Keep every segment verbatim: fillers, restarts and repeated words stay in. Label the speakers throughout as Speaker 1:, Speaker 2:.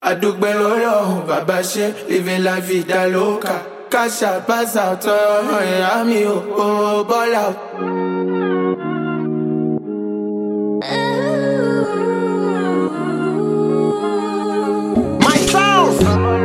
Speaker 1: Adúpẹ́ lọ́lọ́run bàbá ṣe living la vida loca. Cash out, pass out, tọrọ ìyá mi ò ò ball out.
Speaker 2: My sound.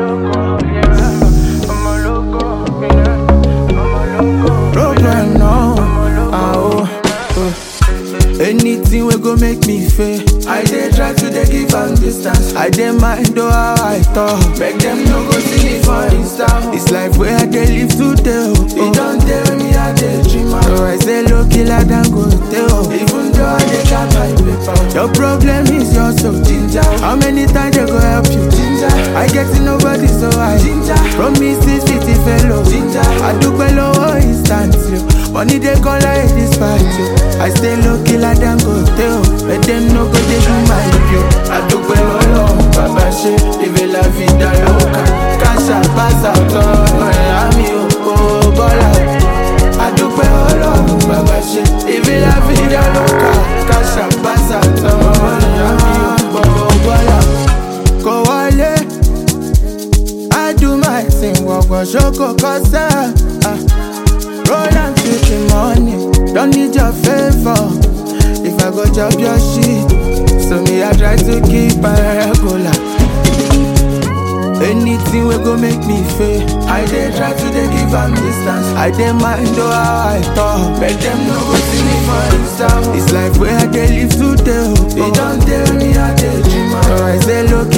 Speaker 1: Problem now, ah oh, oh. Anything wey go make me fail, I dey try to dey give am distance. I dey mind though how I talk, make them no go see me for Insta. This life wey I dey live today, oh, it don't tell me I dey dream am. So I say low killer than go tell, even though I dey got my paper. Your problem is you're so ginger. How many times they go help you, ginger? I get to nobody so I ginger. Promises fifty fellow, ginger. I do well over instant, yo. Money they call like this fight, yo. I stay low killer than go tell, but them no go they do my yo. I do well over, Baba she live la vida loca. Cash out, pass out, oh, Miami, oh, ball out. I do well over, Baba she live la vida loca. Cash out, pass out, oh, Miami, oh, ball out. Go wale, I do my thing, walk on shoko kosa. Ah. Roll and take the money, don't need your favor. If I go chop your shit, so me I try to keep my regular. Anything will go make me fail, I dey try to dey give am distance. I dey mind though how I talk, make them no go see me for Insta. This life where I dey live today, oh, it don't tell me I dey dream am. So I say look